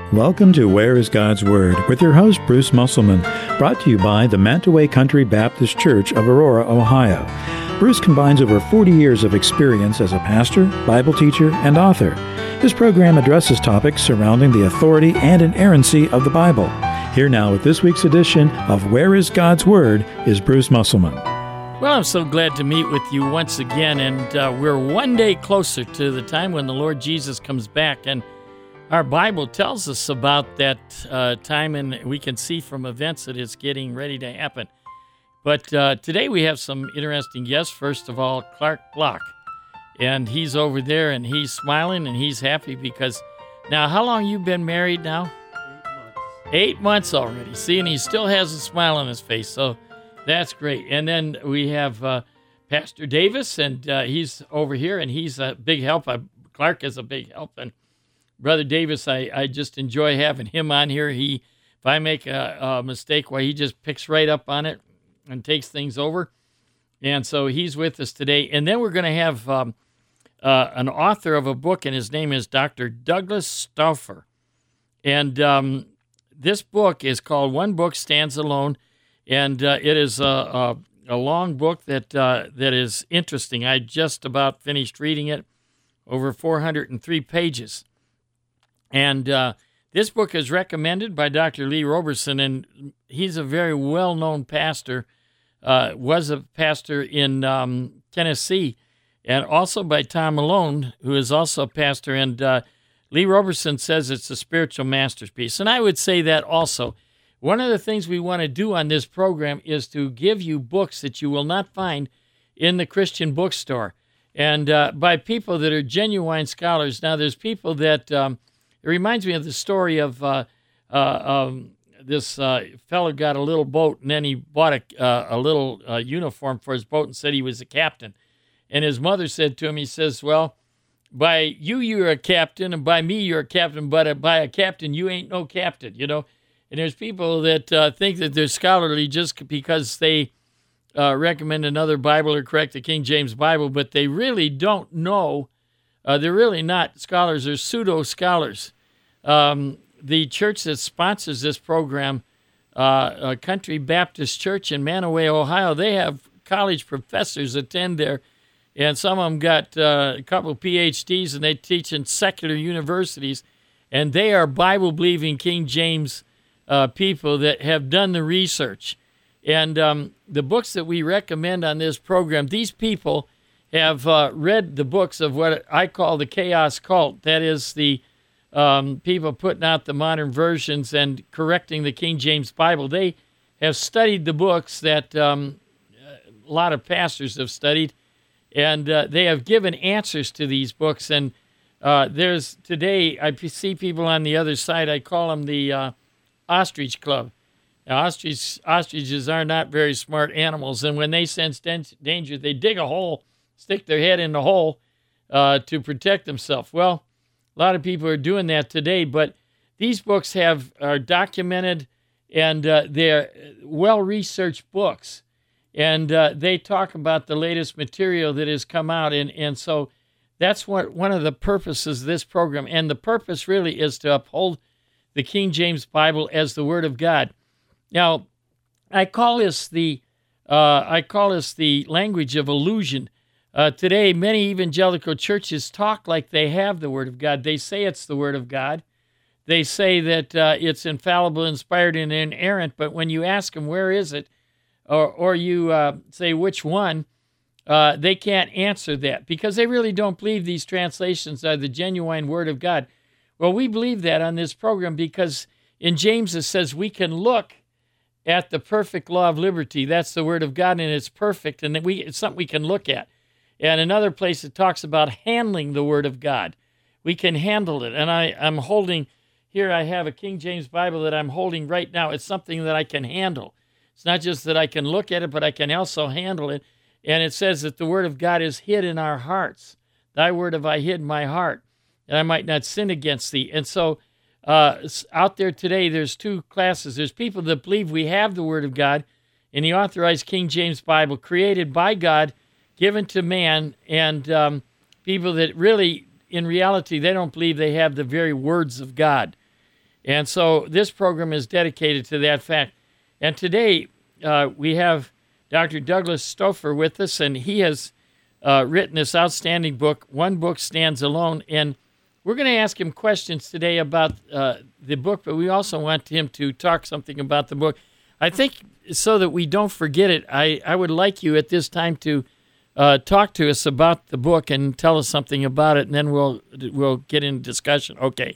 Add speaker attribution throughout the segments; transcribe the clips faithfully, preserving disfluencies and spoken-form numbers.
Speaker 1: Welcome to Where is God's Word with your host, Bruce Musselman, brought to you by the Mantaway Country Baptist Church of Aurora, Ohio. Bruce combines over forty years of experience as a pastor, Bible teacher, and author. This program addresses topics surrounding the authority and inerrancy of the Bible. Here now with this week's edition of Where is God's Word is Bruce Musselman.
Speaker 2: Well, I'm so glad to meet with you once again, and uh, we're one day closer to the time when the Lord Jesus comes back, and our Bible tells us about that uh, time, and we can see from events that it's getting ready to happen. But uh, today we have some interesting guests. First of all, Clark Block, and he's over there, and he's smiling, and he's happy because now, how long you been married now?
Speaker 3: Eight months.
Speaker 2: Eight months already. See, and he still has a smile on his face, so that's great. And then we have uh, Pastor Davis, and uh, he's over here, and he's a big help. I, Clark is a big help, and Brother Davis, I, I just enjoy having him on here. He, if I make a, a mistake, well, he just picks right up on it and takes things over. And so he's with us today. And then we're going to have um, uh, an author of a book, and his name is Doctor Douglas Stauffer. And um, this book is called One Book Stands Alone, and uh, it is a, a, a long book that uh, that is interesting. I just about finished reading it, over four hundred three pages. And uh, this book is recommended by Doctor Lee Roberson, and he's a very well-known pastor, uh, was a pastor in um, Tennessee, and also by Tom Malone, who is also a pastor. And uh, Lee Roberson says it's a spiritual masterpiece. And I would say that also. One of the things we want to do on this program is to give you books that you will not find in the Christian bookstore, and uh, by people that are genuine scholars. Now, there's people that... Um, It reminds me of the story of uh, uh, um, this uh, fellow got a little boat, and then he bought a, uh, a little uh, uniform for his boat and said he was a captain. And his mother said to him, he says, well, by you, you're a captain, and by me, you're a captain, but uh, by a captain, you ain't no captain, you know. And there's people that uh, think that they're scholarly just because they uh, recommend another Bible or correct the King James Bible, but they really don't know. Uh, they're really not scholars, they're pseudo-scholars. Um, the church that sponsors this program, uh, Country Baptist Church in Mantaway, Ohio, they have college professors attend there, and some of them got uh, a couple of P H Ds, and they teach in secular universities, and they are Bible-believing King James uh, people that have done the research. And um, the books that we recommend on this program, these people have uh, read the books of what I call the chaos cult. That is the um, people putting out the modern versions and correcting the King James Bible. They have studied the books that um, a lot of pastors have studied, and uh, they have given answers to these books. And uh, there's today, I see people on the other side, I call them the uh, Ostrich Club. Now, ostrich, ostriches are not very smart animals, and when they sense danger, they dig a hole, stick their head in the hole uh, to protect themselves. Well, a lot of people are doing that today, but these books have are documented, and uh, they're well-researched books, and uh, they talk about the latest material that has come out, and, and so that's what one of the purposes of this program, and the purpose really is to uphold the King James Bible as the Word of God. Now, I call this the uh, I call this the language of illusion. Uh, today, many evangelical churches talk like they have the Word of God. They say it's the Word of God. They say that uh, it's infallible, inspired, and inerrant, but when you ask them, where is it, or, or you uh, say which one, uh, they can't answer that because they really don't believe these translations are the genuine Word of God. Well, we believe that on this program because in James it says we can look at the perfect law of liberty. That's the Word of God, and it's perfect, and we, it's something we can look at. And another place it talks about handling the Word of God. We can handle it. And I, I'm holding, here I have a King James Bible that I'm holding right now. It's something that I can handle. It's not just that I can look at it, but I can also handle it. And it says that the Word of God is hid in our hearts. Thy word have I hid in my heart, that I might not sin against thee. And so uh, out there today, there's two classes. There's people that believe we have the Word of God in the authorized King James Bible, created by God, given to man, and um, people that really, in reality, they don't believe they have the very words of God. And so this program is dedicated to that fact. And today uh, we have Doctor Douglas Stouffer with us, and he has uh, written this outstanding book, One Book Stands Alone. And we're going to ask him questions today about uh, the book, but we also want him to talk something about the book. I think so that we don't forget it, I, I would like you at this time to uh, talk to us about the book and tell us something about it, and then we'll we'll get into discussion. Okay.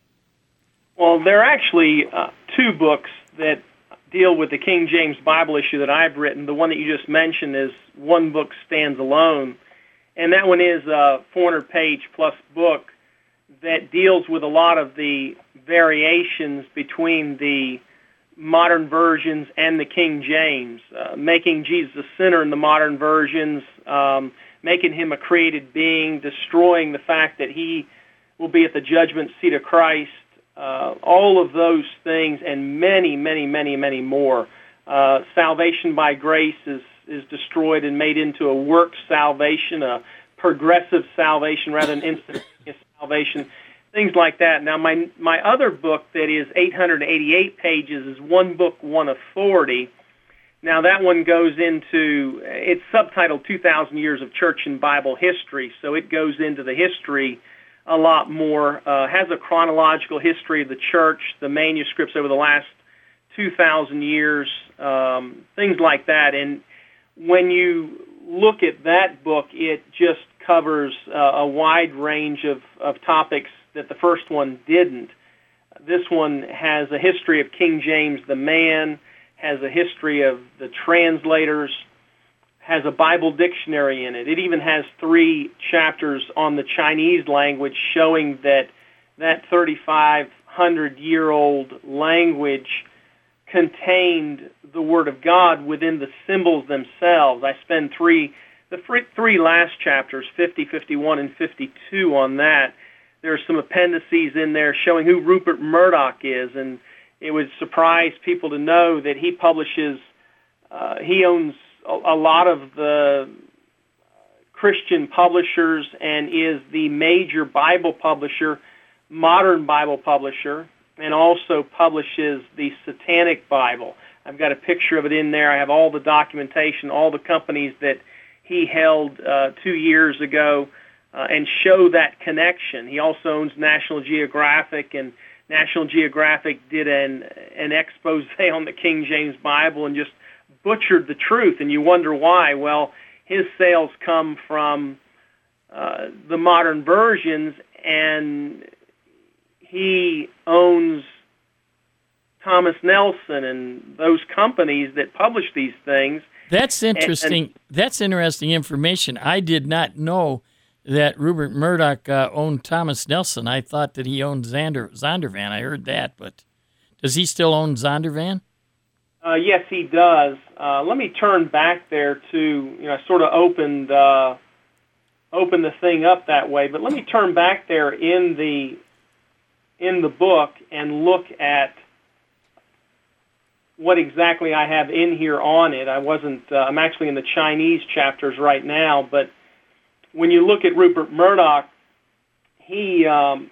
Speaker 3: Well, there are actually uh, two books that deal with the King James Bible issue that I've written. The one that you just mentioned is One Book Stands Alone, and that one is a four hundred page plus book that deals with a lot of the variations between the modern versions and the King James, uh, making Jesus a sinner in the modern versions, um, making him a created being, destroying the fact that he will be at the judgment seat of Christ, uh, all of those things and many, many, many, many more. Uh, salvation by grace is, is destroyed and made into a work salvation, a progressive salvation rather than instantaneous salvation. Things like that. Now, my my other book that is eight hundred eighty-eight pages is One Book, One Authority. Now, that one goes into, it's subtitled two thousand Years of Church and Bible History, so it goes into the history a lot more, uh, has a chronological history of the church, the manuscripts over the last two thousand years, um, things like that. And when you look at that book, it just covers uh, a wide range of, of topics that the first one didn't. This one has a history of King James the man, has a history of the translators, has a Bible dictionary in it. It even has three chapters on the Chinese language showing that that thirty-five hundred year old language contained the Word of God within the symbols themselves. I spend three, the three last chapters, fifty, fifty-one, and fifty-two on that. There's some appendices in there showing who Rupert Murdoch is, and it would surprise people to know that he publishes, uh, he owns a, a lot of the Christian publishers and is the major Bible publisher, modern Bible publisher, and also publishes the Satanic Bible. I've got a picture of it in there. I have all the documentation, all the companies that he held uh, two years ago, Uh, and show that connection. He also owns National Geographic, and National Geographic did an an expose on the King James Bible and just butchered the truth, and you wonder why. Well, his sales come from uh, the modern versions, and he owns Thomas Nelson and those companies that publish these things.
Speaker 2: That's interesting. And, and, That's interesting information. I did not know that Rupert Murdoch uh, owned Thomas Nelson. I thought that he owned Zander, Zondervan. I heard that, but does he still own Zondervan?
Speaker 3: Uh, yes, he does. Uh, let me turn back there to, you know, I sort of opened uh, opened the thing up that way, but let me turn back there in the in the book and look at what exactly I have in here on it. I wasn't. Uh, I'm actually in the Chinese chapters right now, but when you look at Rupert Murdoch, he um,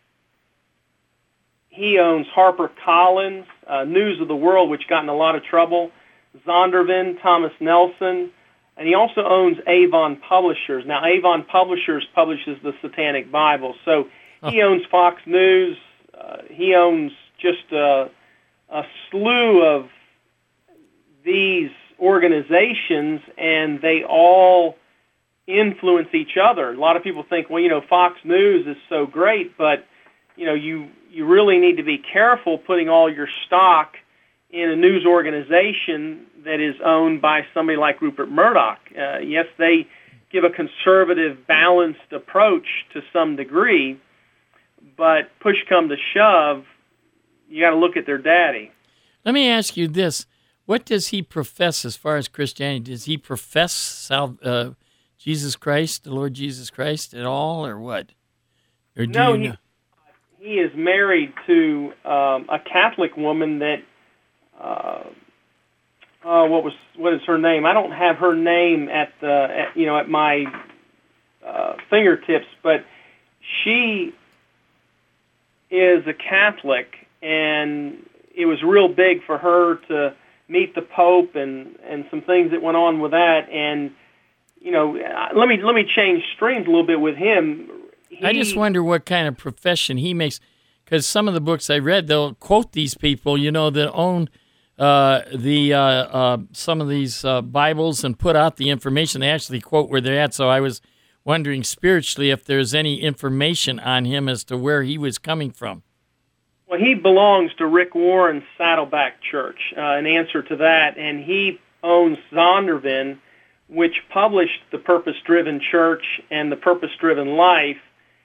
Speaker 3: he owns HarperCollins, uh, News of the World, which got in a lot of trouble, Zondervan, Thomas Nelson, and he also owns Avon Publishers. Now, Avon Publishers publishes the Satanic Bible, so he owns Fox News. Uh, he owns just a, a slew of these organizations, and they all influence each other. A lot of people think, well, you know, Fox News is so great, but, you know, you, you really need to be careful putting all your stock in a news organization that is owned by somebody like Rupert Murdoch. Uh, yes, they give a conservative, balanced approach to some degree, but push come to shove, you got to look at their daddy.
Speaker 2: Let me ask you this. What does he profess as far as Christianity? Does he profess sal- uh, Jesus Christ, the Lord Jesus Christ at all, or what? Or do
Speaker 3: no,
Speaker 2: you
Speaker 3: he,
Speaker 2: know?
Speaker 3: he is married to um, a Catholic woman that, uh, uh, what was what is her name? I don't have her name at the at, you know at my uh, fingertips, but she is a Catholic, and it was real big for her to meet the Pope and, and some things that went on with that. And, you know, let me let me change streams a little bit with him. He,
Speaker 2: I just wonder what kind of profession he makes, because some of the books I read, they'll quote these people, you know, that own uh, the uh, uh, some of these uh, Bibles and put out the information. They actually quote where they're at. So I was wondering spiritually if there's any information on him as to where he was coming from.
Speaker 3: Well, he belongs to Rick Warren's Saddleback Church, uh, in answer to that, and he owns Zondervan, which published The Purpose-Driven Church and The Purpose-Driven Life,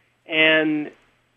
Speaker 3: and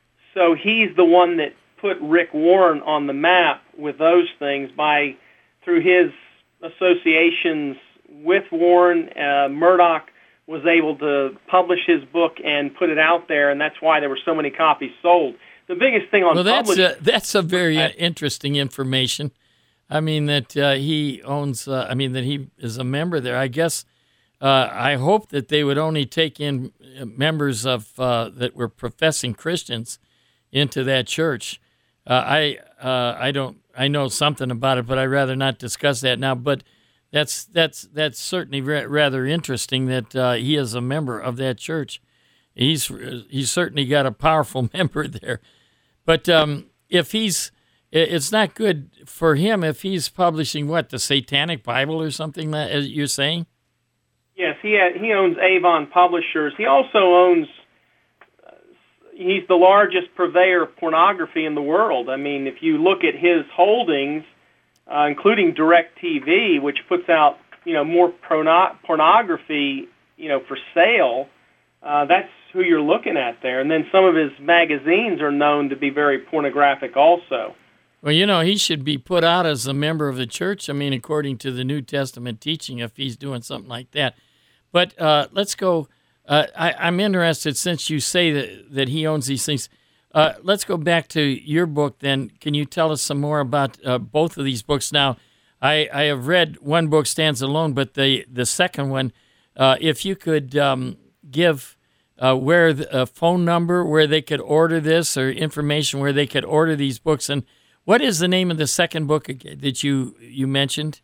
Speaker 3: so he's the one that put Rick Warren on the map with those things by through his associations with Warren. uh, Murdoch was able to publish his book and put it out there, and that's why there were so many copies sold. The biggest thing on
Speaker 2: well, that's
Speaker 3: publish-
Speaker 2: a, that's a very uh, interesting information. I mean that uh, he owns. Uh, I mean that he is a member there. I guess. Uh, I hope that they would only take in members of uh, that were professing Christians into that church. Uh, I uh, I don't. I know something about it, but I'd rather not discuss that now. But that's that's that's certainly ra- rather interesting that uh, he is a member of that church. He's he's certainly got a powerful member there. But um, if he's, it's not good for him if he's publishing what, the Satanic Bible or something that as you're saying.
Speaker 3: Yes, he ha- he owns Avon Publishers. He also owns. Uh, he's the largest purveyor of pornography in the world. I mean, if you look at his holdings, uh, including DirecTV, which puts out you know more porno- pornography you know for sale. Uh, that's who you're looking at there. And then some of his magazines are known to be very pornographic also.
Speaker 2: Well, you know, he should be put out as a member of the church, I mean, according to the New Testament teaching, if he's doing something like that. But uh, let's go. Uh, I, I'm interested, since you say that, that he owns these things, uh, let's go back to your book then. Can you tell us some more about uh, both of these books? Now, I, I have read one book, Stands Alone, but the, the second one, uh, if you could... Um, give uh, where the, a phone number where they could order this, or information where they could order these books. And what is the name of the second book again that you, you mentioned?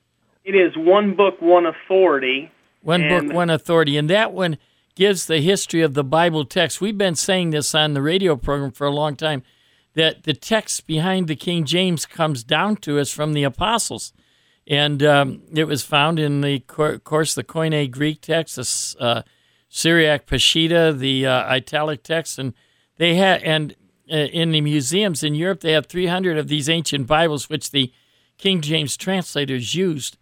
Speaker 3: It is One Book, One Authority.
Speaker 2: One Book, One Authority. And that one gives the history of the Bible text. We've been saying this on the radio program for a long time, that the text behind the King James comes down to us from the apostles. And um, it was found in the, of course, the Koine Greek text, the uh, Syriac Peshitta, the uh, Italic text, and they had, and uh, in the museums in Europe, they have three hundred of these ancient Bibles, which the King James translators used.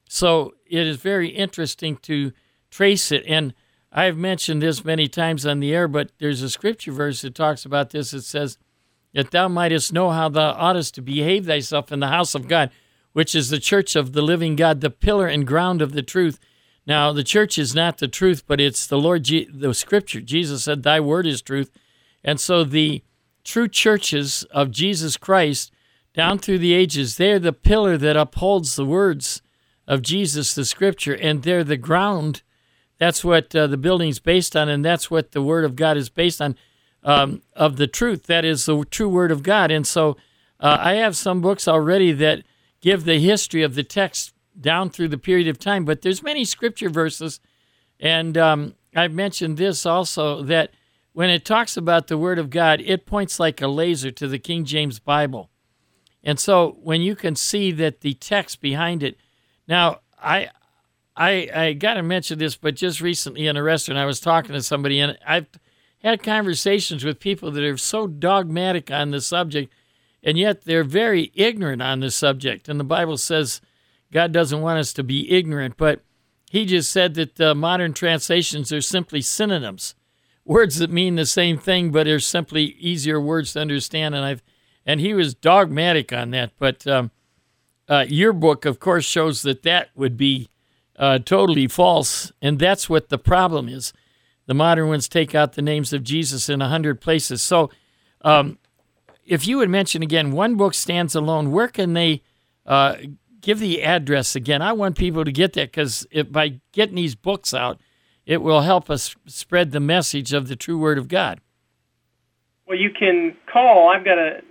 Speaker 2: So it is very interesting to trace it. And I've mentioned this many times on the air, but there's a scripture verse that talks about this. It says, that thou mightest know how thou oughtest to behave thyself in the house of God, which is the church of the living God, the pillar and ground of the truth. Now, the church is not the truth, but it's the Lord, Je- the Scripture. Jesus said, thy word is truth. And so the true churches of Jesus Christ, down through the ages, they're the pillar that upholds the words of Jesus, the Scripture, and they're the ground. That's what uh, the building's based on, and that's what the Word of God is based on, um, of the truth. That is the true Word of God. And so uh, I have some books already that give the history of the text down through the period of time, but there's many scripture verses, and um, I've mentioned this also, that when it talks about the Word of God, it points like a laser to the King James Bible. And so when you can see that the text behind it, now I I, I got to mention this, but just recently in a restaurant, I was talking to somebody, and I've had conversations with people that are so dogmatic on the subject, and yet they're very ignorant on the subject. And the Bible says God doesn't want us to be ignorant, but he just said that uh, modern translations are simply synonyms, words that mean the same thing, but are simply easier words to understand. And I've and he was dogmatic on that. But um, uh, your book, of course, shows that that would be uh, totally false, and that's what the problem is. The modern ones take out the names of Jesus in a hundred places. So um, if you would mention again, One Book Stands Alone, where can they uh, give the address again? I want people to get that, because by getting these books out, it will help us spread the message of the true Word of God.
Speaker 3: Well, you can call. I've got a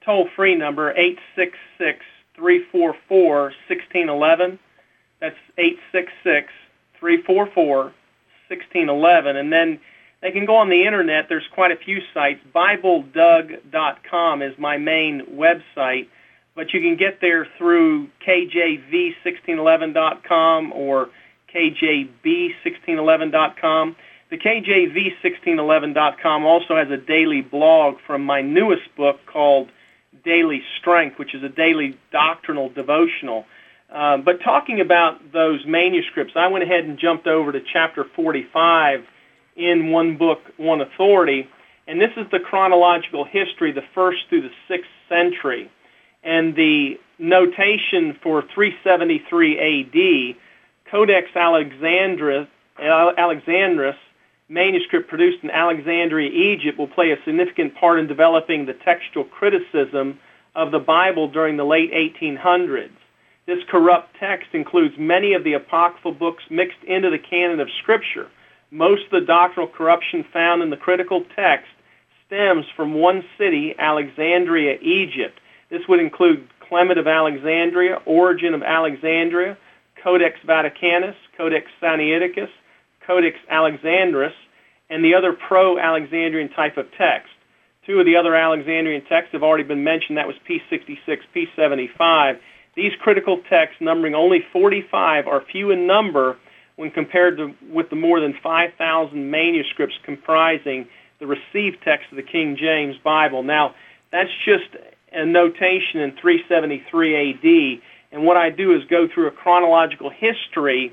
Speaker 3: toll-free number, eight six six, three four four, one six one one. That's eight six six, three four four, one six one one. And then they can go on the Internet. There's quite a few sites. Bible Doug dot com is my main website, but you can get there through K J V one six one one dot com or K J B one six one one dot com. The K J V one six one one dot com also has a daily blog from my newest book called Daily Strength, which is a daily doctrinal devotional. Uh, but talking about those manuscripts, I went ahead and jumped over to chapter forty-five in One Book, One Authority, and this is the chronological history, the first through the sixth century. And the notation for three seventy-three A D, Codex Alexandrinus, Alexandrinus, manuscript produced in Alexandria, Egypt, will play a significant part in developing the textual criticism of the Bible during the late eighteen hundreds. This corrupt text includes many of the apocryphal books mixed into the canon of Scripture. Most of the doctrinal corruption found in the critical text stems from one city, Alexandria, Egypt. This would include Clement of Alexandria, Origen of Alexandria, Codex Vaticanus, Codex Sinaiticus, Codex Alexandrinus, and the other pro-Alexandrian type of text. Two of the other Alexandrian texts have already been mentioned. That was P sixty-six, P seventy-five. These critical texts, numbering only forty-five, are few in number when compared to, with the more than five thousand manuscripts comprising the received text of the King James Bible. Now, that's just a notation in three seventy-three A D, and what I do is go through a chronological history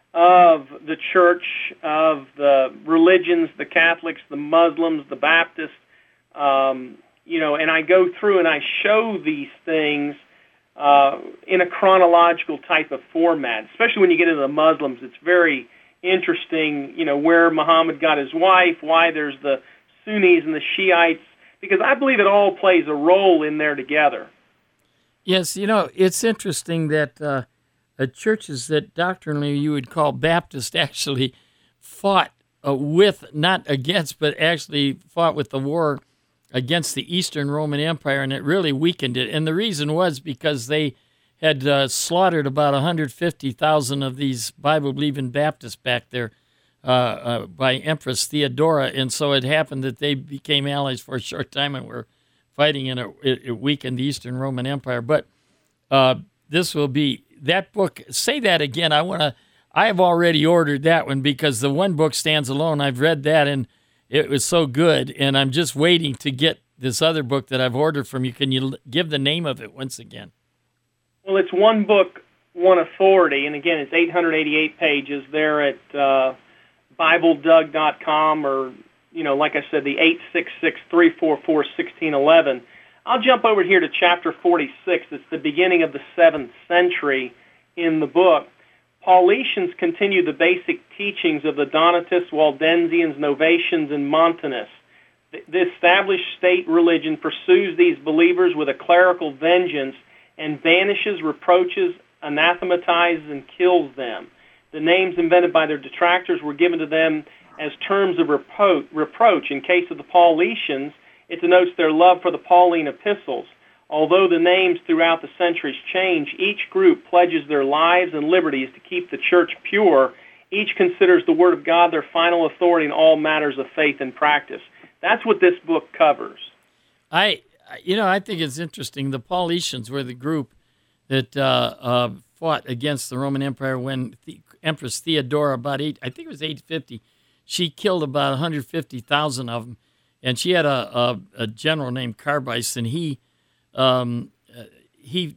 Speaker 3: of the church, of the religions, the Catholics, the Muslims, the Baptists, um, you know, and I go through and I show these things uh, in a chronological type of format, especially when you get into the Muslims. It's very interesting, you know, where Muhammad got his wife, why there's the Sunnis and the Shiites, because I believe it all plays a role in there together.
Speaker 2: Yes, you know, it's interesting that uh, uh, churches that doctrinally you would call Baptist actually fought uh, with, not against, but actually fought with the war against the Eastern Roman Empire, and it really weakened it. And the reason was because they had uh, slaughtered about one hundred fifty thousand of these Bible-believing Baptists back there uh, uh, by Empress Theodora, and so it happened that they became allies for a short time and were fighting, and it, it weakened the Eastern Roman Empire. But uh, this will be, that book, say that again, I want to, I have already ordered that one because the One Book Stands Alone, I've read that, and it was so good, and I'm just waiting to get this other book that I've ordered from you. Can you give the name of it once again?
Speaker 3: Well, it's One Book, One Authority, and again, it's eight hundred eighty-eight pages. They're at uh, Bible Doug dot com, or, you know, like I said, the eight six six, three four four, one six one one. I'll jump over here to chapter forty-six. It's the beginning of the seventh century in the book. Paulicians continue the basic teachings of the Donatists, Waldensians, Novatians, and Montanists. The established state religion pursues these believers with a clerical vengeance and banishes, reproaches, anathematizes, and kills them. The names invented by their detractors were given to them as terms of repro- reproach. In case of the Paulicians, it denotes their love for the Pauline epistles. Although the names throughout the centuries change, each group pledges their lives and liberties to keep the church pure. Each considers the Word of God their final authority in all matters of faith and practice. That's what this book covers.
Speaker 2: I, you know, I think it's interesting. The Paulicians were the group that uh, uh, fought against the Roman Empire when the Empress Theodora, about eight, I think it was eight fifty, she killed about one hundred fifty thousand of them, and she had a, a, a general named Carbis, and he. Um, uh, he,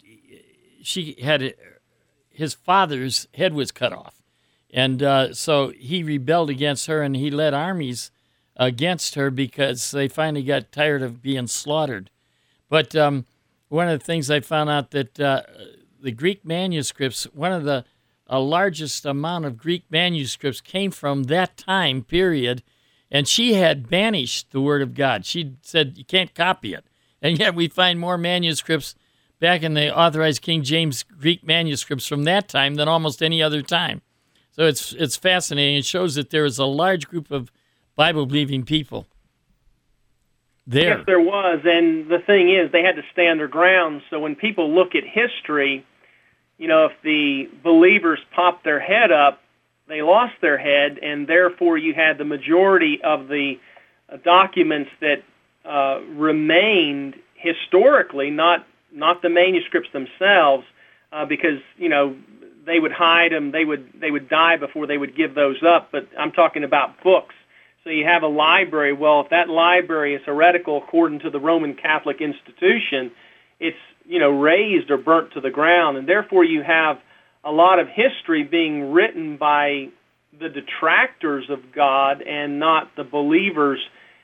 Speaker 2: she had, his father's head was cut off. And uh, so he rebelled against her, and he led armies against her because they finally got tired of being slaughtered. But um, one of the things I found out that uh, the Greek manuscripts, one of the uh, largest amount of Greek manuscripts came from that time period, and she had banished the Word of God. She said, you can't copy it. And yet we find more manuscripts back in the authorized King James Greek manuscripts from that time than almost any other time. So it's it's fascinating. It shows that there is a large group of Bible-believing people. there.
Speaker 3: Yes, there was. And the thing is, they had to stand their ground. So when people look at history, you know, if the believers popped their head up, they lost their head, and therefore you had the majority of the uh, documents that uh, remained historically, not not the manuscripts themselves, uh, because, you know, they would hide them, they would they would die before they would give those up. But I'm talking about books. So you have a library. Well, if that library is heretical according to the Roman Catholic institution, it's, you know, razed or burnt to the ground, and therefore you have a lot of history being written by the detractors of God and not the believers.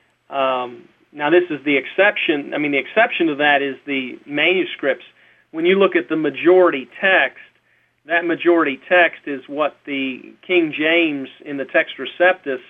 Speaker 3: Um, now, this is the exception. I mean, the exception to that is the manuscripts. When you look at the majority text, that majority text is what the King James in the Text Receptus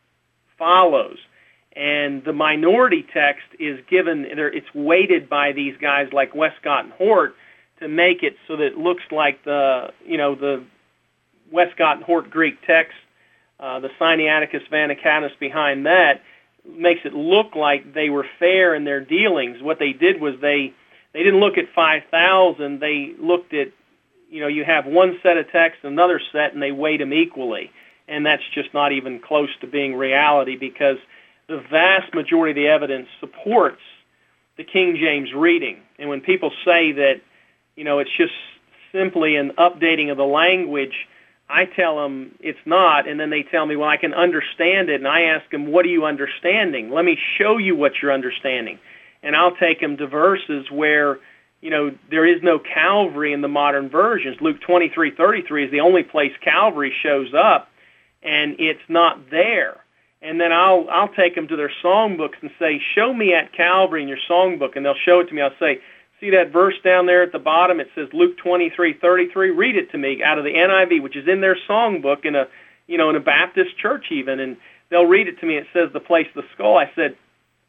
Speaker 3: follows. And the minority text is given, it's weighted by these guys like Westcott and Hort to make it so that it looks like the, you know, the Westcott and Hort Greek text, uh, the Sinaiticus Vaticanus behind that, makes it look like they were fair in their dealings. What they did was they, they didn't look at five thousand, they looked at, you know, you have one set of text, another set, and they weighed them equally. And that's just not even close to being reality, because the vast majority of the evidence supports the King James reading. And when people say that, you know, it's just simply an updating of the language, I tell them it's not, and then they tell me, well, I can understand it, and I ask them, what are you understanding? Let me show you what you're understanding. And I'll take them to verses where, you know, there is no Calvary in the modern versions. Luke twenty-three thirty-three is the only place Calvary shows up, and it's not there. And then I'll I'll take them to their songbooks and say, show me at Calvary in your songbook, and they'll show it to me. I'll say, see that verse down there at the bottom? It says Luke twenty-three thirty-three. Read it to me out of the N I V, which is in their songbook in a, you know, in a Baptist church even, and they'll read it to me. It says the place of the skull. I said,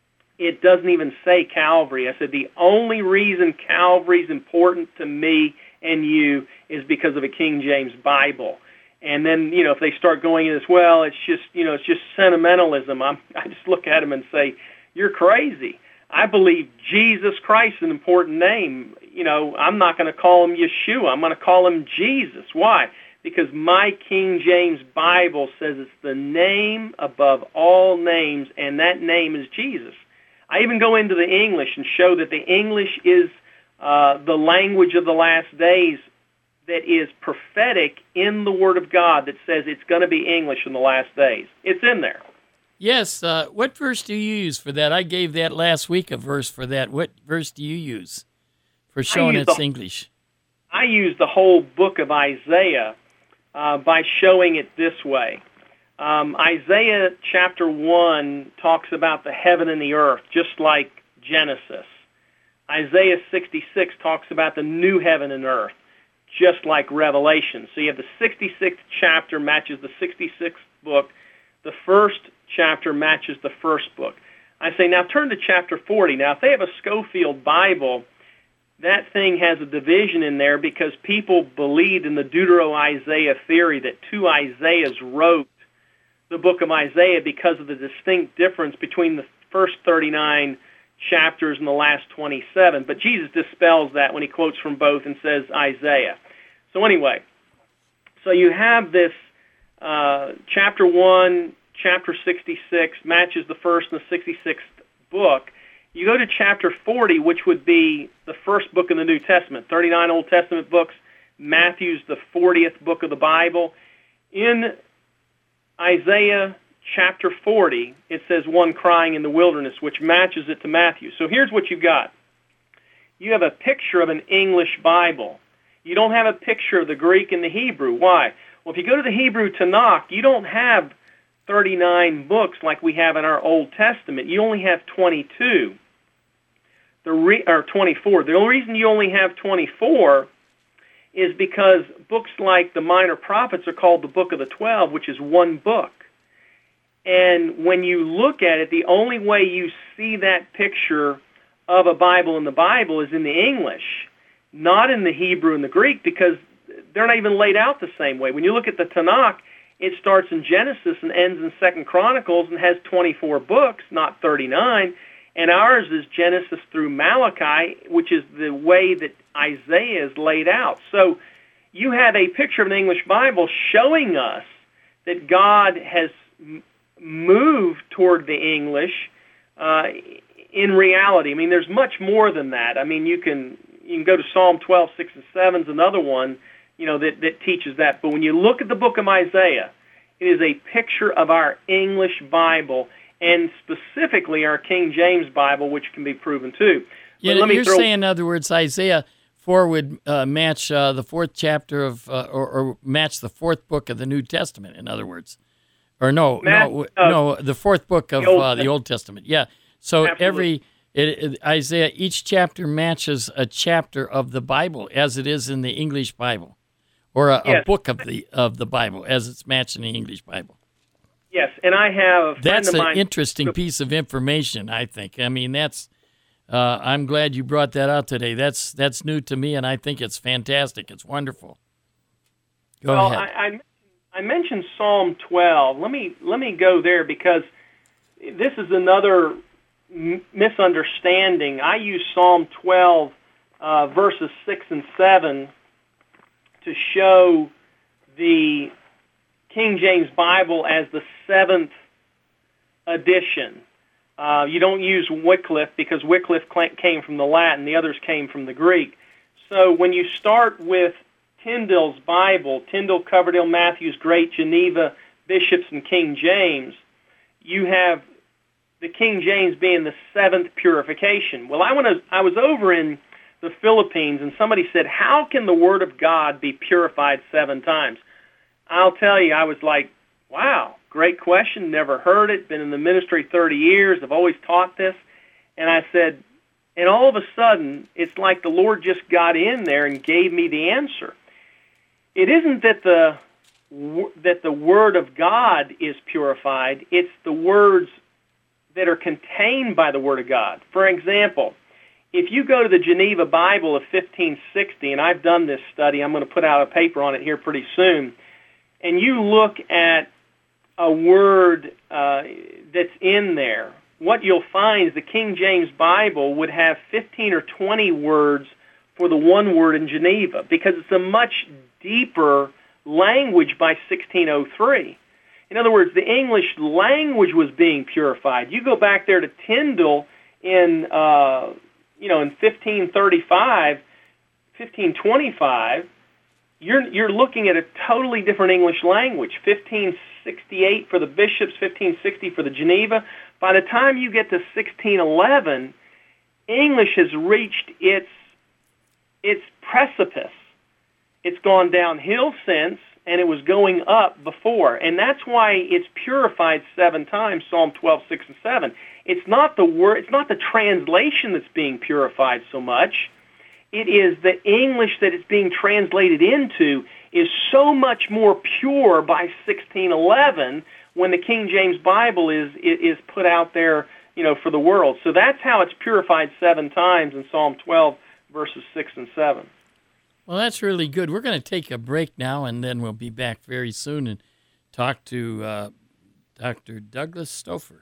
Speaker 3: it doesn't even say Calvary. I said, the only reason Calvary's important to me and you is because of a King James Bible. And then, you know, if they start going in as well, it's just, you know, it's just sentimentalism. I'm, I just look at them and say, you're crazy. I believe Jesus Christ is an important name. You know, I'm not going to call him Yeshua. I'm going to call him Jesus. Why? Because my King James Bible says it's the name above all names, and that name is Jesus. I even go into the English and show that the English is uh, the language of the last days that is prophetic in the Word of God, that says it's going to be English in the last days. It's in there.
Speaker 2: Yes. Uh, what verse do you use for that? I gave that last week a verse for that. What verse do you use for showing
Speaker 3: use
Speaker 2: it's
Speaker 3: the,
Speaker 2: English?
Speaker 3: I use the whole book of Isaiah uh, by showing it this way. Um, Isaiah chapter one talks about the heaven and the earth, just like Genesis. Isaiah sixty-six talks about the new heaven and earth, just like Revelation. So you have the sixty-sixth chapter matches the sixty-sixth book. The first chapter matches the first book. I say, now turn to chapter forty. Now, if they have a Scofield Bible, that thing has a division in there because people believed in the Deutero-Isaiah theory that two Isaiahs wrote the book of Isaiah because of the distinct difference between the first thirty-nine chapters and the last twenty-seven. But Jesus dispels that when he quotes from both and says Isaiah. So anyway, so you have this uh, chapter one, chapter sixty-six, matches the first and the sixty-sixth book. You go to chapter forty, which would be the first book in the New Testament, thirty-nine Old Testament books. Matthew's the fortieth book of the Bible. In Isaiah chapter forty, it says one crying in the wilderness, which matches it to Matthew. So here's what you've got. You have a picture of an English Bible. You don't have a picture of the Greek and the Hebrew. Why? Well, if you go to the Hebrew Tanakh, you don't have thirty-nine books like we have in our Old Testament. You only have twenty-two, the re- or twenty-four. The only reason you only have twenty-four is because books like the Minor Prophets are called the Book of the Twelve, which is one book. And when you look at it, the only way you see that picture of a Bible in the Bible is in the English, not in the Hebrew and the Greek, because they're not even laid out the same way. When you look at the Tanakh, it starts in Genesis and ends in Second Chronicles and has twenty-four books, not thirty-nine. And ours is Genesis through Malachi, which is the way that Isaiah is laid out. So you have a picture of the English Bible showing us that God has m- moved toward the English uh, in reality. I mean, there's much more than that. I mean, you can you can go to Psalm twelve, six and seven is another one, you know, that, that teaches that. But when you look at the book of Isaiah, it is a picture of our English Bible, and specifically our King James Bible, which can be proven too.
Speaker 2: Yeah,
Speaker 3: let me
Speaker 2: you're
Speaker 3: throw...
Speaker 2: saying, in other words, Isaiah four would uh, match uh, the fourth chapter of, uh, or, or match the fourth book of the New Testament, in other words. Or no, Matt, no, uh, no, the fourth book of the Old, uh, the Old Testament. Yeah, so absolutely. every, it, it, Isaiah, each chapter matches a chapter of the Bible as it is in the English Bible. Or a, yes. a book of the of the Bible, as it's matched in the English Bible.
Speaker 3: Yes, and I have a friend
Speaker 2: That's
Speaker 3: of
Speaker 2: an
Speaker 3: mine.
Speaker 2: interesting piece of information, I think. I mean, that's. Uh, I'm glad you brought that out today. That's that's new to me, and I think it's fantastic. It's wonderful. Go
Speaker 3: well,
Speaker 2: ahead.
Speaker 3: I, I I mentioned Psalm twelve. Let me let me go there because this is another m- misunderstanding. I use Psalm twelve uh, verses six and seven. To show the King James Bible as the seventh edition. Uh, you don't use Wycliffe because Wycliffe came from the Latin, the others came from the Greek. So when you start with Tyndale's Bible, Tyndale, Coverdale, Matthews, Great, Geneva, Bishops, and King James, you have the King James being the seventh purification. Well, I, wanna, I was over in the Philippines, and somebody said, how can the Word of God be purified seven times? I'll tell you, I was like, wow, great question, never heard it, been in the ministry thirty years, I've always taught this. And I said, and all of a sudden, it's like the Lord just got in there and gave me the answer. It isn't that the that the Word of God is purified, it's the words that are contained by the Word of God. For example, if you go to the Geneva Bible of fifteen sixty, and I've done this study, I'm going to put out a paper on it here pretty soon, and you look at a word uh, that's in there, what you'll find is the King James Bible would have fifteen or twenty words for the one word in Geneva, because it's a much deeper language by sixteen oh three. In other words, the English language was being purified. You go back there to Tyndale in... Uh, you know, in fifteen thirty-five, fifteen twenty-five, you're you're looking at a totally different English language. fifteen sixty-eight for the bishops, fifteen sixty for the Geneva. By the time you get to sixteen eleven, English has reached its its precipice. It's gone downhill since, and it was going up before. And that's why it's purified seven times, Psalm twelve, six, and seven. It's not the word, it's not the translation that's being purified so much. It is the English that it's being translated into is so much more pure by sixteen eleven when the King James Bible is is put out there, you know, for the world. So that's how it's purified seven times in Psalm twelve, verses six and seven.
Speaker 2: Well, that's really good. We're going to take a break now, and then we'll be back very soon and talk to uh, Doctor Douglas Stouffer.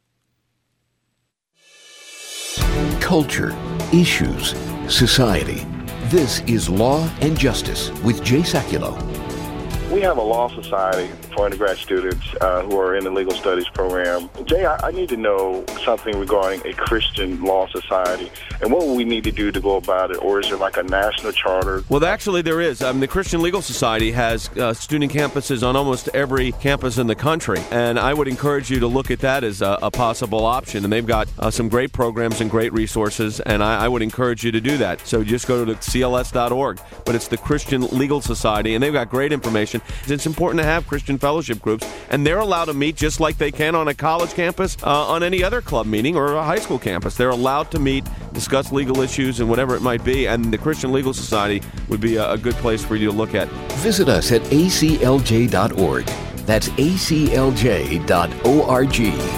Speaker 4: Culture, issues, society. This is Law and Justice with Jay Sekulow.
Speaker 5: We have a law society for undergrad students uh, who are in the legal studies program. Jay, I, I need to know something regarding a Christian law society, and what will we need to do to go about it, or is there like a national charter?
Speaker 6: Well, actually there is. Um, the Christian Legal Society has uh, student campuses on almost every campus in the country, and I would encourage you to look at that as a, a possible option, and they've got uh, some great programs and great resources, and I, I would encourage you to do that. So just go to C L S dot org, but it's the Christian Legal Society, and they've got great information. It's important to have Christian fellowship groups, and they're allowed to meet just like they can on a college campus, uh, on any other club meeting or a high school campus. They're allowed to meet, discuss legal issues and whatever it might be, and the Christian Legal Society would be a, a good place for you to look at.
Speaker 4: Visit us at A C L J dot org. That's A C L J dot org.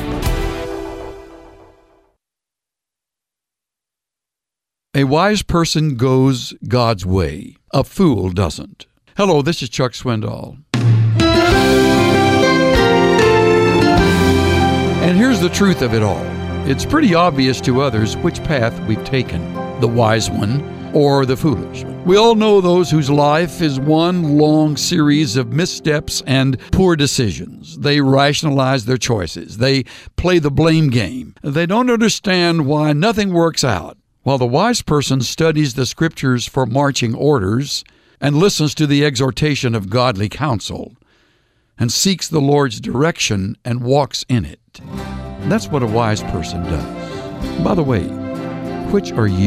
Speaker 7: A wise person goes God's way. A fool doesn't. Hello, this is Chuck Swindoll. And here's the truth of it all. it's pretty obvious to others which path we've taken, the wise one or the foolish one. We all know those whose life is one long series of missteps and poor decisions. They rationalize their choices. They play the blame game. They don't understand why nothing works out. While the wise person studies the Scriptures for marching orders and listens to the exhortation of godly counsel and seeks the Lord's direction and walks in it. That's what a wise person does. By the way, which are you?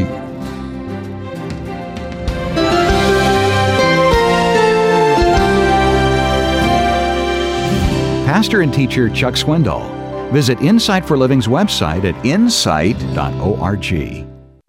Speaker 8: Pastor and teacher Chuck Swindoll. Visit Insight for Living's website at insight dot org.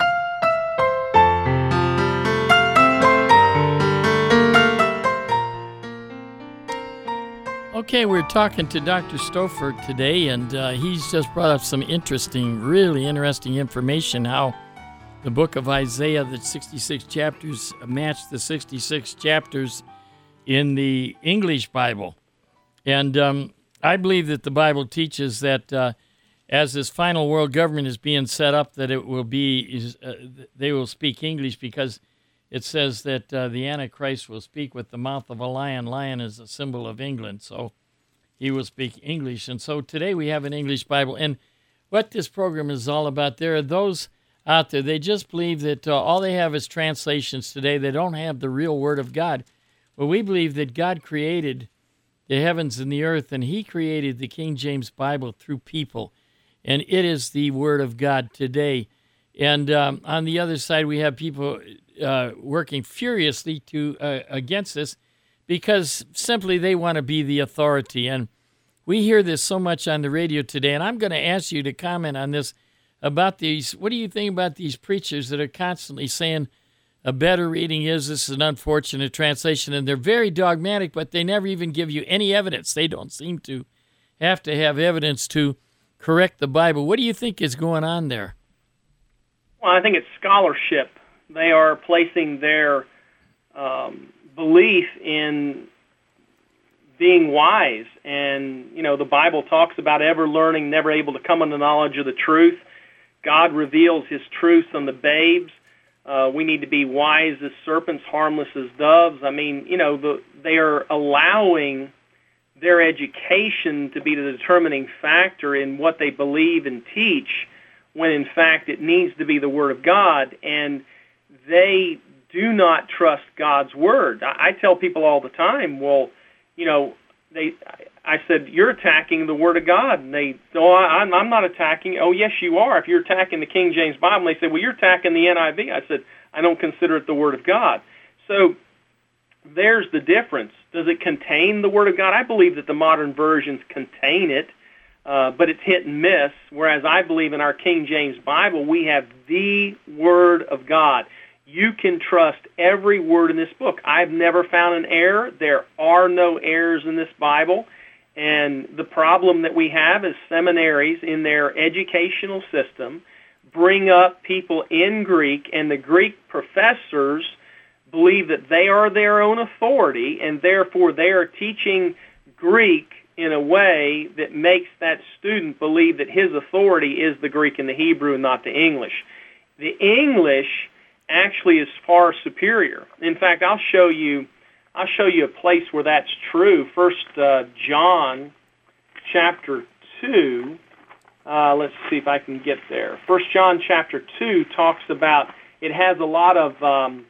Speaker 2: Okay, we're talking to Doctor Stouffer today, and uh, he's just brought up some interesting, really interesting information, how the book of Isaiah, the sixty-six chapters, match the sixty-six chapters in the English Bible. And um, I believe that the Bible teaches that uh, as this final world government is being set up, that it will be, is, uh, they will speak English, because it says that uh, the Antichrist will speak with the mouth of a lion. Lion is a symbol of England, so he will speak English. And so today we have an English Bible. And what this program is all about, there are those out there, they just believe that uh, all they have is translations today. They don't have the real Word of God. Well, we believe that God created the heavens and the earth, and he created the King James Bible through people. And it is the Word of God today. And um, on the other side, we have people uh, working furiously to uh, against this, because simply they want to be the authority. And we hear this so much on the radio today, and I'm going to ask you to comment on this, about these. What do you think about these preachers that are constantly saying a better reading is, this is an unfortunate translation, and they're very dogmatic, but they never even give you any evidence. They don't seem to have to have evidence to correct the Bible. What do you think is going on there?
Speaker 3: Well, I think it's scholarship. They are placing their um, belief in being wise. And, you know, the Bible talks about ever learning, never able to come unto knowledge of the truth. God reveals his truths on the babes. Uh, we need to be wise as serpents, harmless as doves. I mean, you know, the, they are allowing their education to be the determining factor in what they believe and teach, when in fact it needs to be the Word of God. And they do not trust God's Word. I, I tell people all the time, well, you know, they. I said, you're attacking the Word of God. And they, oh, I, I'm, I'm not attacking. Oh, yes, you are. If you're attacking the King James Bible. And they said, well, you're attacking the N I V. I said, I don't consider it the Word of God. So there's the difference. Does it contain the Word of God? I believe that the modern versions contain it, uh, but it's hit and miss, whereas I believe in our King James Bible, we have the Word of God. You can trust every word in this book. I've never found an error. There are no errors in this Bible. And the problem that we have is seminaries in their educational system bring up people in Greek, and the Greek professors believe that they are their own authority, and therefore they are teaching Greek in a way that makes that student believe that his authority is the Greek and the Hebrew and not the English. The English actually is far superior. In fact, I'll show you I'll show you a place where that's true. First uh, John chapter two. Uh, let's see if I can get there. First John chapter two talks about, it has a lot of um,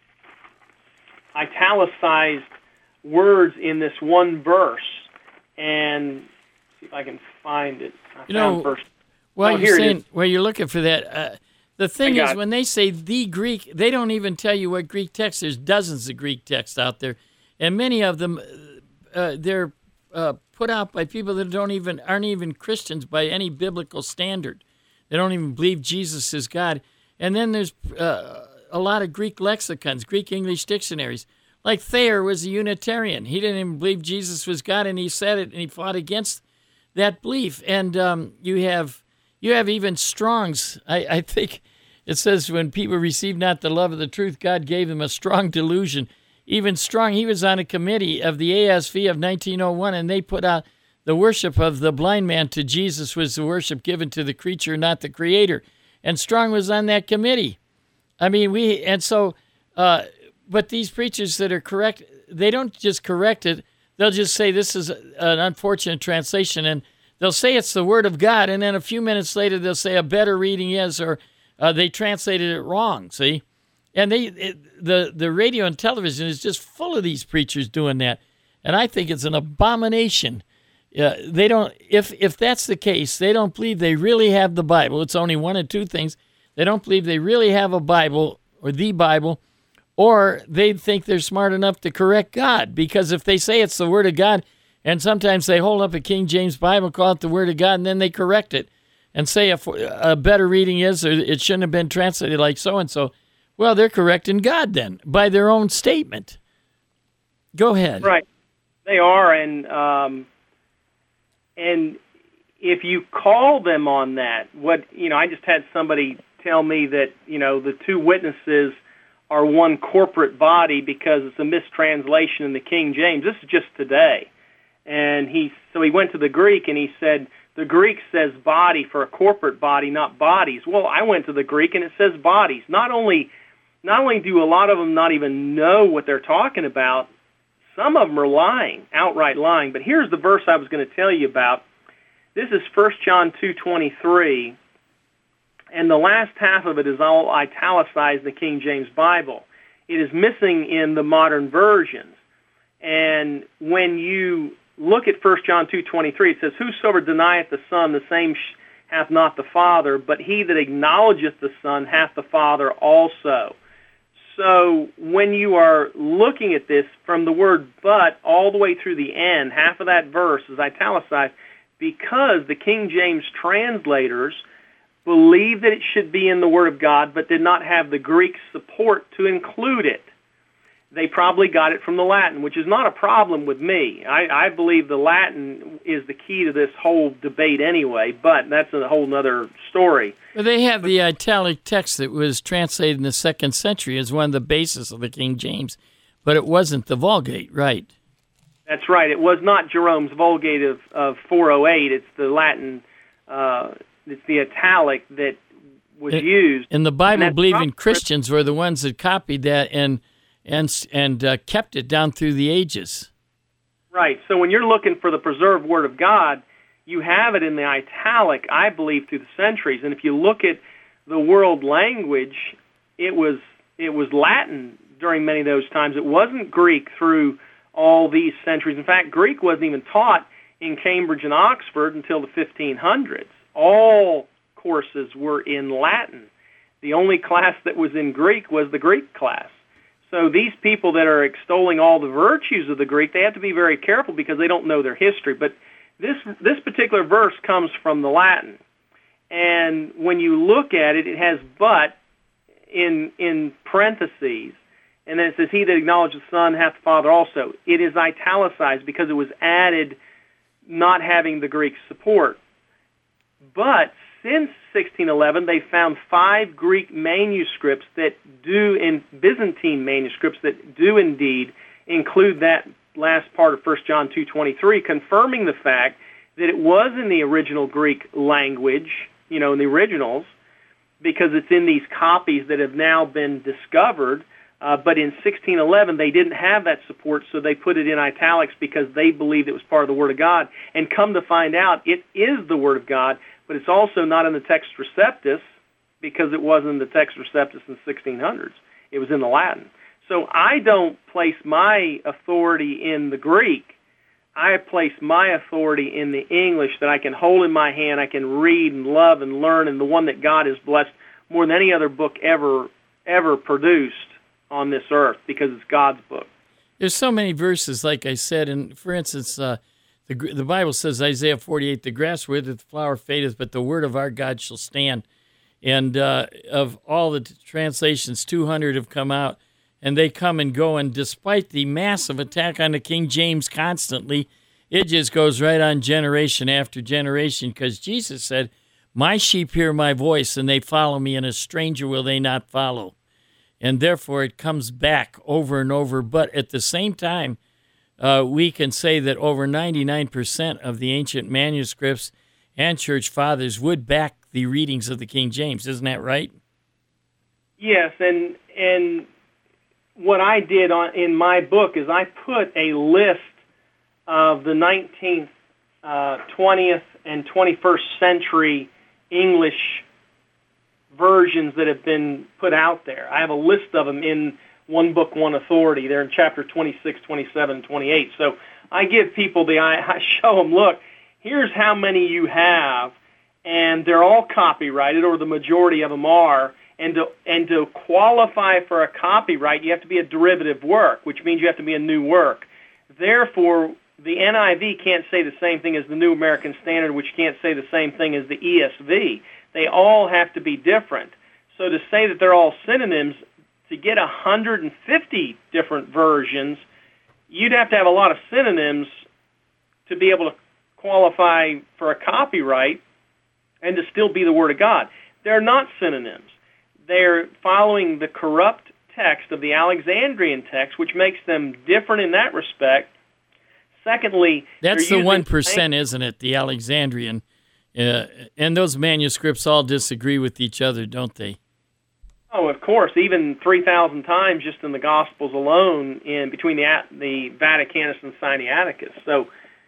Speaker 3: italicized words in this one verse. And see if I can find it. I
Speaker 2: you know,
Speaker 3: verse.
Speaker 2: Well,
Speaker 3: oh,
Speaker 2: you're saying, well, you're looking for that. Uh, the thing is,
Speaker 3: it.
Speaker 2: when they say the Greek, they don't even tell you what Greek text. There's dozens of Greek texts out there, and many of them, uh, they're uh, put out by people that don't even aren't even Christians by any biblical standard. They don't even believe Jesus is God. And then there's uh, a lot of Greek lexicons, Greek English dictionaries. Like Thayer was a Unitarian. He didn't even believe Jesus was God, and he said it, and he fought against that belief. And um, you have you have even Strong's. I, I think it says, when people receive not the love of the truth, God gave them a strong delusion. Even Strong, he was on a committee of the A S V of nineteen oh one, and they put out the worship of the blind man to Jesus was the worship given to the creature, not the creator. And Strong was on that committee. I mean, we, and so, uh, but these preachers that are correct, they don't just correct it. They'll just say this is an unfortunate translation, and they'll say it's the Word of God, and then a few minutes later they'll say a better reading is, or uh, they translated it wrong, see? And they it, the, the radio and television is just full of these preachers doing that, and I think it's an abomination. Uh, they don't, if, if that's the case, they don't believe they really have the Bible. It's only one of two things. They don't believe they really have a Bible, or the Bible, or they think they're smart enough to correct God, because if they say it's the Word of God, and sometimes they hold up a King James Bible, call it the Word of God, and then they correct it and say a, a better reading is, or it shouldn't have been translated like so-and-so. Well, they're correcting God then by their own statement. Go ahead.
Speaker 3: Right. They are, and um, and if you call them on that, what, you know, I just had somebody tell me that, you know, the two witnesses are one corporate body because it's a mistranslation in the King James. This is just today. And he, so he went to the Greek and he said, the Greek says body for a corporate body, not bodies. Well, I went to the Greek and it says bodies. Not only, not only do a lot of them not even know what they're talking about, some of them are lying, outright lying. But here's the verse I was going to tell you about. This is First John two twenty-three, and the last half of it is all italicized in the King James Bible. It is missing in the modern versions. And when you look at First John two twenty-three, it says, whosoever denieth the Son, the same hath not the Father, but he that acknowledgeth the Son hath the Father also. So when you are looking at this from the word but all the way through the end, half of that verse is italicized because the King James translators believed that it should be in the Word of God but did not have the Greek support to include it. They probably got it from the Latin, which is not a problem with me. I, I believe the Latin is the key to this whole debate anyway, but that's a whole other story.
Speaker 2: Well, they have the italic text that was translated in the second century as one of the bases of the King James, but it wasn't the Vulgate, right?
Speaker 3: That's right. It was not Jerome's Vulgate of, of four oh eight. It's the Latin, uh, it's the italic that was
Speaker 2: it,
Speaker 3: used.
Speaker 2: And the Bible-believing Christians were the ones that copied that and and and uh, kept it down through the ages.
Speaker 3: Right. So when you're looking for the preserved Word of God, you have it in the italic, I believe, through the centuries. And if you look at the world language, it was it was Latin during many of those times. It wasn't Greek through all these centuries. In fact, Greek wasn't even taught in Cambridge and Oxford until the fifteen hundreds. All courses were in Latin. The only class that was in Greek was the Greek class. So these people that are extolling all the virtues of the Greek, they have to be very careful because they don't know their history. But this this particular verse comes from the Latin. And when you look at it, it has but in in parentheses. And then it says, he that acknowledges the Son hath the Father also. It is italicized because it was added not having the Greek support. But since sixteen eleven, they found five Greek manuscripts that do, in Byzantine manuscripts, that do indeed include that last part of First John two twenty-three, confirming the fact that it was in the original Greek language, you know, in the originals, because it's in these copies that have now been discovered. Uh, but in sixteen eleven, they didn't have that support, so they put it in italics because they believed it was part of the Word of God. And come to find out, it is the Word of God, but it's also not in the Text Receptus because it wasn't in the Text Receptus in the sixteen hundreds. It was in the Latin. So I don't place my authority in the Greek. I place my authority in the English that I can hold in my hand, I can read and love and learn, and the one that God has blessed more than any other book ever ever produced on this earth, because it's God's book.
Speaker 2: There's so many verses, like I said, and for instance, uh, the the Bible says, Isaiah forty-eight, the grass withereth, the flower fadeth, but the word of our God shall stand. And uh, of all the t- translations, two hundred have come out, and they come and go, and despite the massive attack on the King James constantly, it just goes right on generation after generation, because Jesus said, my sheep hear my voice, and they follow me, and a stranger will they not follow. And therefore it comes back over and over. But at the same time, uh, we can say that over ninety-nine percent of the ancient manuscripts and church fathers would back the readings of the King James. Isn't that right?
Speaker 3: Yes, and and what I did on in my book is I put a list of the nineteenth, uh, twentieth, and twenty-first century English versions that have been put out there. I have a list of them in One Book, One Authority. They're in chapter twenty-six, twenty-seven, and twenty-eight. So I give people the, I show them, look, here's how many you have, and they're all copyrighted, or the majority of them are. And to, and to qualify for a copyright, you have to be a derivative work, which means you have to be a new work. Therefore, the N I V can't say the same thing as the New American Standard, which can't say the same thing as the E S V. They all have to be different. So to say that they're all synonyms, to get one hundred fifty different versions, you'd have to have a lot of synonyms to be able to qualify for a copyright and to still be the Word of God. They're not synonyms. They're following the corrupt text of the Alexandrian text, which makes them different in that respect. Secondly,
Speaker 2: that's the one percent, isn't it? The Alexandrian, uh, and those manuscripts all disagree with each other, don't they?
Speaker 3: Oh, of course. Even three thousand times just in the Gospels alone, in between the the Vaticanus and Sinaiticus. So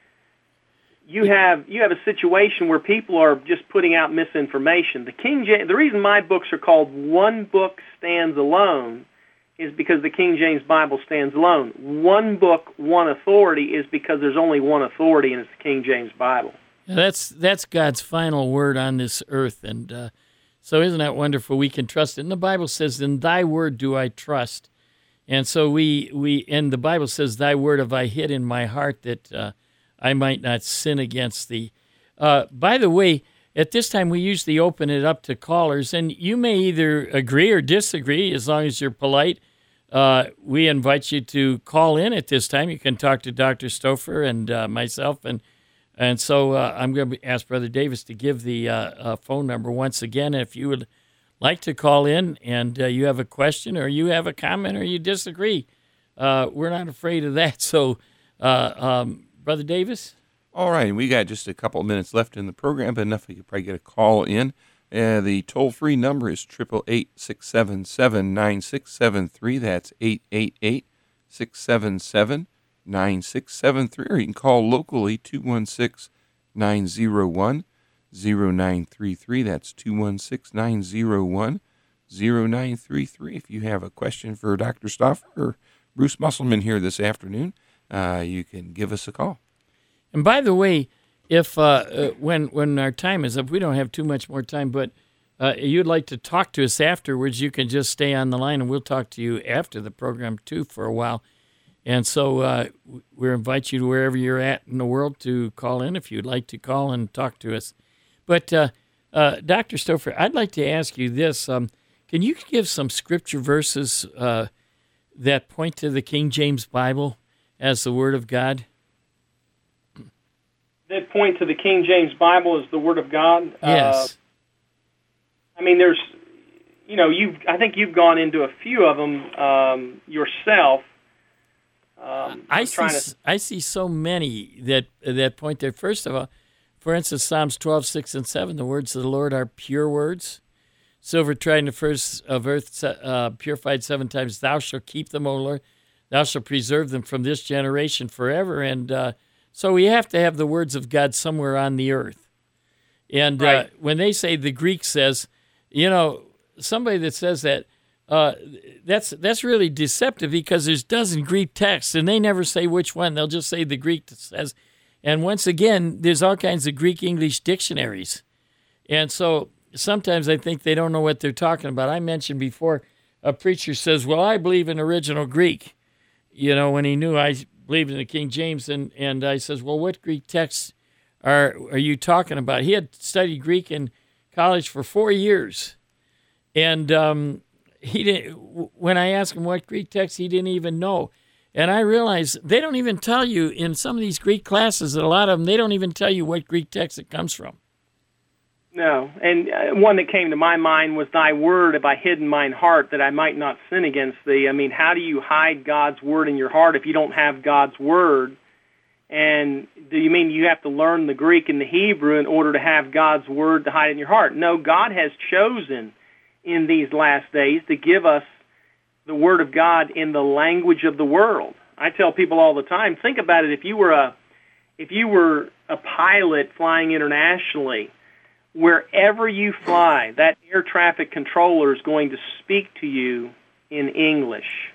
Speaker 3: you have you have a situation where people are just putting out misinformation. The King James, the reason my books are called One Book Stands Alone is because the King James Bible stands alone. One book, one authority is because there's only one authority, and it's the King James Bible.
Speaker 2: That's that's God's final word on this earth, and uh, so isn't that wonderful? We can trust it. And the Bible says, "In Thy word do I trust." And so we we and the Bible says, "Thy word have I hid in my heart that uh, I might not sin against Thee." Uh, by the way, at this time we usually open it up to callers, and you may either agree or disagree as long as you're polite. Uh, we invite you to call in at this time. You can talk to Doctor Stouffer and uh, myself, and and so uh, I'm going to ask Brother Davis to give the uh, uh, phone number once again. If you would like to call in and uh, you have a question or you have a comment or you disagree, uh, we're not afraid of that. So, uh, um, Brother Davis?
Speaker 9: All right, we got just a couple of minutes left in the program, but enough we could probably get a call in. Uh, the toll-free number is eight eight eight, six seven seven, nine six seven three. That's eight eight eight, six seven seven, nine six seven three. Or you can call locally, two one six, nine zero one, zero nine three three. That's two one six, nine zero one, zero nine three three. If you have a question for Doctor Stouffer or Bruce Musselman here this afternoon, uh, you can give us a call.
Speaker 2: And by the way, if uh, uh, when when our time is up, we don't have too much more time, but uh, you'd like to talk to us afterwards, you can just stay on the line, and we'll talk to you after the program, too, for a while. And so uh, we invite you to wherever you're at in the world to call in if you'd like to call and talk to us. But, uh, uh, Doctor Stouffer, I'd like to ask you this. Um, can you give some scripture verses uh, that point to the King James Bible as the Word of God?
Speaker 3: That point to the King James Bible as the Word of God?
Speaker 2: Yes.
Speaker 3: Uh, I mean, there's, you know, you. I think you've gone into a few of them um, yourself. Um,
Speaker 2: I
Speaker 3: I'm
Speaker 2: see.
Speaker 3: to...
Speaker 2: I see so many that that point there. First of all, for instance, Psalms twelve, six, and seven. The words of the Lord are pure words. Silver tried in the first of earth, uh, purified seven times. Thou shalt keep them, O Lord. Thou shalt preserve them from this generation forever. And uh, so we have to have the words of God somewhere on the earth. And
Speaker 3: right.
Speaker 2: uh, when they say, the Greek says, you know, somebody that says that, uh, that's that's really deceptive because there's dozen Greek texts, and they never say which one. They'll just say the Greek says. And once again, there's all kinds of Greek-English dictionaries. And so sometimes I think they don't know what they're talking about. I mentioned before, a preacher says, well, I believe in original Greek, you know, when he knew I believed in the King James. And, and I says, well, what Greek texts are are you talking about? He had studied Greek in college for four years. And um, he didn't. When I asked him what Greek text, he didn't even know. And I realized they don't even tell you in some of these Greek classes, that a lot of them, they don't even tell you what Greek text it comes from.
Speaker 3: No, and uh, one that came to my mind was, "Thy word have I hid in mine heart, that I might not sin against thee." I mean, how do you hide God's word in your heart if you don't have God's word? And do you mean you have to learn the Greek and the Hebrew in order to have God's word to hide in your heart? No, God has chosen in these last days to give us the word of God in the language of the world. I tell people all the time, think about it. If you were a if you were a pilot flying internationally, wherever you fly, that air traffic controller is going to speak to you in English.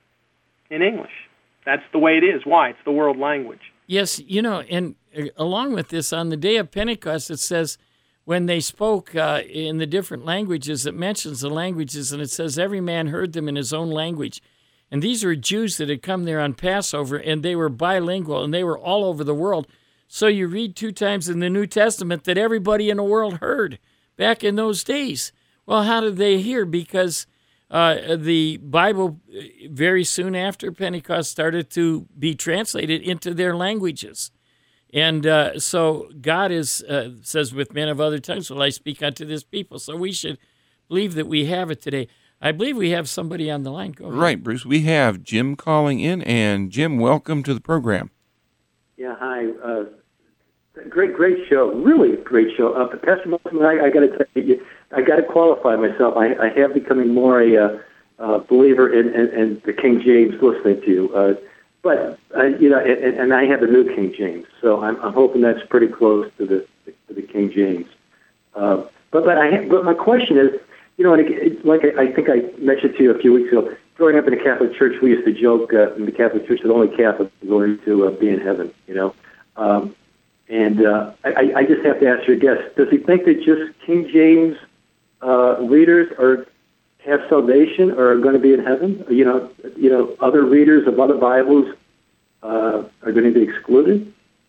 Speaker 3: In English. That's the way it is. Why? It's the world language.
Speaker 2: Yes, you know, and uh, along with this, on the day of Pentecost, it says when they spoke uh, in the different languages, it mentions the languages, and it says every man heard them in his own language. And these were Jews that had come there on Passover, and they were bilingual, and they were all over the world. So you read two times in the New Testament that everybody in the world heard back in those days. Well, how did they hear? Because uh, the Bible, very soon after Pentecost, started to be translated into their languages. And uh, so God is uh, says, with men of other tongues will I speak unto this people. So we should believe that we have it today. I believe we have somebody on the line. Go ahead.
Speaker 9: Right, Bruce. We have Jim calling in. And Jim, welcome to the program.
Speaker 10: Yeah, hi. Uh, great, great show. Really great show. Uh, Pastor Musselman, I, I got to tell you, I got to qualify myself. I, I have becoming more a uh, uh, believer in, in, in the King James listening to you. Uh, but, uh, you know, and, and I have the New King James, so I'm, I'm hoping that's pretty close to the to the King James. Uh, but but I but my question is, you know, and it, it, like I, I think I mentioned to you a few weeks ago, growing up in the Catholic Church, we used to joke uh, in the Catholic Church that only Catholics are going to uh, be in heaven, you know. Um, and uh, I, I just have to ask your guest, does he think that just King James uh, readers are have salvation or are going to be in heaven? You know, you know, other readers of other Bibles uh, are going to be excluded?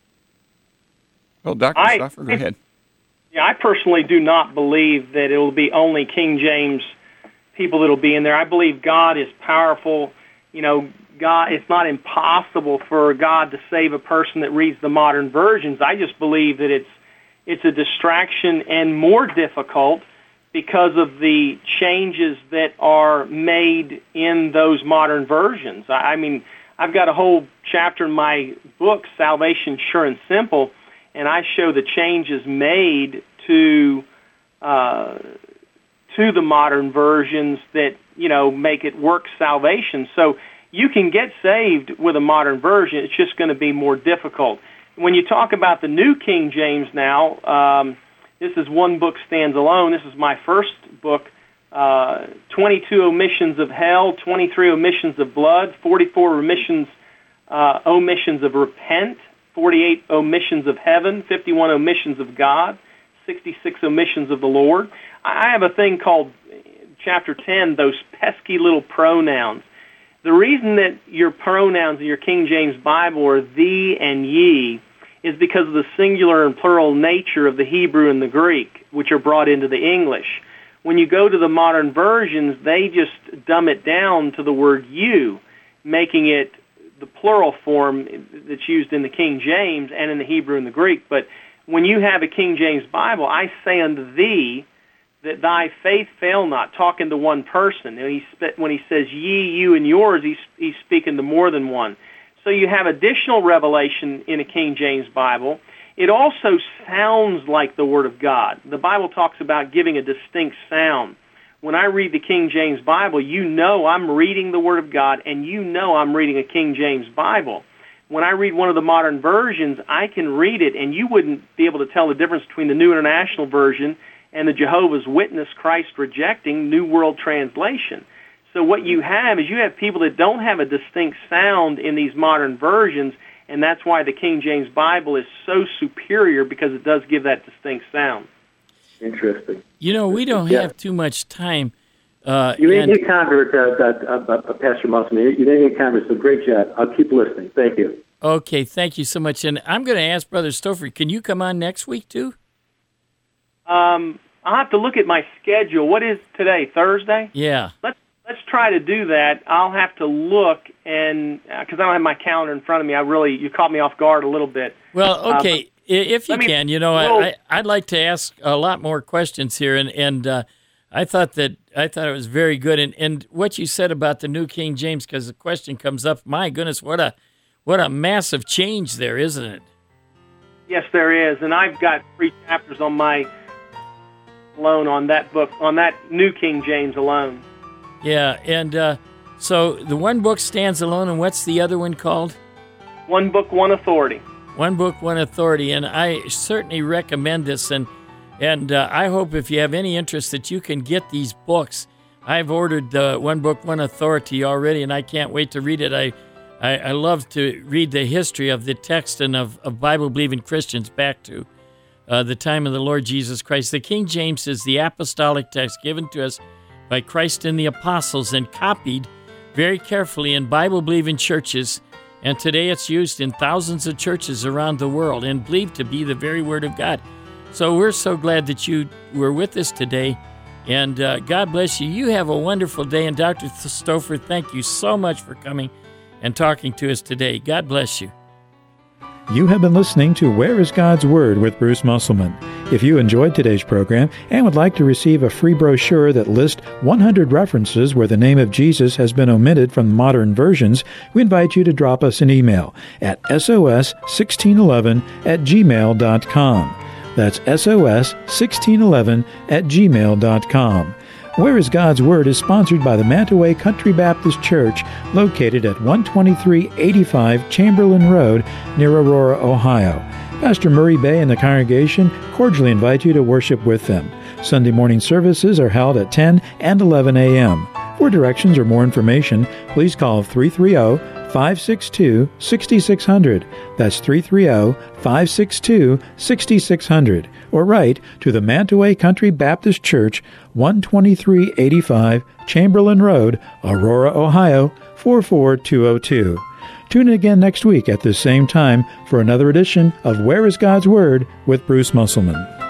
Speaker 9: Well, Doctor
Speaker 3: I,
Speaker 9: Stauffer, go ahead.
Speaker 3: Yeah, I personally do not believe that it will be only King James people that will be in there. I believe God is powerful. You know, God. It's not impossible for God to save a person that reads the modern versions. I just believe that it's it's a distraction and more difficult because of the changes that are made in those modern versions. I, I mean, I've got a whole chapter in my book, Salvation Sure and Simple, and I show the changes made to uh, to the modern versions that, you know, make it work salvation. So you can get saved with a modern version. It's just going to be more difficult. When you talk about the New King James now, um, this is one book stands alone. This is my first book, uh, twenty-two omissions of hell, twenty-three omissions of blood, forty-four omissions, uh, omissions of repent, forty-eight omissions of heaven, fifty-one omissions of God, sixty-six omissions of the Lord. I have a thing called chapter ten, those pesky little pronouns. The reason that your pronouns in your King James Bible are thee and ye is because of the singular and plural nature of the Hebrew and the Greek, which are brought into the English. When you go to the modern versions, they just dumb it down to the word you, making it the plural form that's used in the King James and in the Hebrew and the Greek. But when you have a King James Bible, I say unto thee that thy faith fail not, talking to one person. And he, when he says ye, you, and yours, he's, he's speaking to more than one. So you have additional revelation in a King James Bible. It also sounds like the Word of God. The Bible talks about giving a distinct sound. When I read the King James Bible, you know I'm reading the Word of God, and you know I'm reading a King James Bible. When I read one of the modern versions, I can read it, and you wouldn't be able to tell the difference between the New International Version and the Jehovah's Witness Christ Rejecting New World Translation. So what you have is you have people that don't have a distinct sound in these modern versions, and that's why the King James Bible is so superior, because it does give that distinct sound.
Speaker 10: Interesting.
Speaker 2: You know, we don't
Speaker 10: yeah.
Speaker 2: have too much time. Uh,
Speaker 10: you made
Speaker 2: and,
Speaker 10: me a convert, uh, uh, uh, Pastor Musselman. You made me a convert, so great job. I'll keep listening. Thank you.
Speaker 2: Okay, thank you so much. And I'm going to ask Brother Stauffer, can you come on next week too?
Speaker 3: Um, I'll have to look at my schedule. What is today, Thursday?
Speaker 2: Yeah.
Speaker 3: Let's let's try to do that. I'll have to look, and because I don't have my calendar in front of me, I really you caught me off guard a little bit.
Speaker 2: Well, okay.
Speaker 3: Uh,
Speaker 2: If you
Speaker 3: me,
Speaker 2: can, you know,
Speaker 3: well,
Speaker 2: I, I'd like to ask a lot more questions here, and and uh, I thought that I thought it was very good, and, and what you said about the New King James, because the question comes up. My goodness, what a what a massive change there, isn't it?
Speaker 3: Yes, there is, and I've got three chapters on my alone on that book, on that New King James alone.
Speaker 2: Yeah, and uh, so the one book stands alone, and what's the other one called?
Speaker 3: One Book, One Authority.
Speaker 2: One Book, One Authority, and I certainly recommend this, and and uh, I hope if you have any interest that you can get these books. I've ordered the One Book, One Authority already, and I can't wait to read it. I I, I love to read the history of the text and of, of Bible-believing Christians back to uh, the time of the Lord Jesus Christ. The King James is the apostolic text given to us by Christ and the apostles and copied very carefully in Bible-believing churches. And today it's used in thousands of churches around the world and believed to be the very Word of God. So we're so glad that you were with us today. And uh, God bless you. You have a wonderful day. And Doctor Stouffer, thank you so much for coming and talking to us today. God bless you.
Speaker 1: You have been listening to Where is God's Word with Bruce Musselman. If you enjoyed today's program and would like to receive a free brochure that lists one hundred references where the name of Jesus has been omitted from modern versions, we invite you to drop us an email at S O S sixteen eleven at gmail dot com. That's S O S sixteen eleven at gmail dot com. Where is God's Word is sponsored by the Mantaway Country Baptist Church, located at one twenty-three eighty-five Chamberlain Road near Aurora, Ohio. Pastor Murray Bay and the congregation cordially invite you to worship with them. Sunday morning services are held at ten and eleven a.m. For directions or more information, please call three three zero, five six two, six six zero zero. That's three three zero, five six two, six six zero zero. Or write to the Mantaway Country Baptist Church, one twenty-three eighty-five Chamberlain Road, Aurora, Ohio, four four two zero two. Tune in again next week at this same time for another edition of Where is God's Word with Bruce Musselman.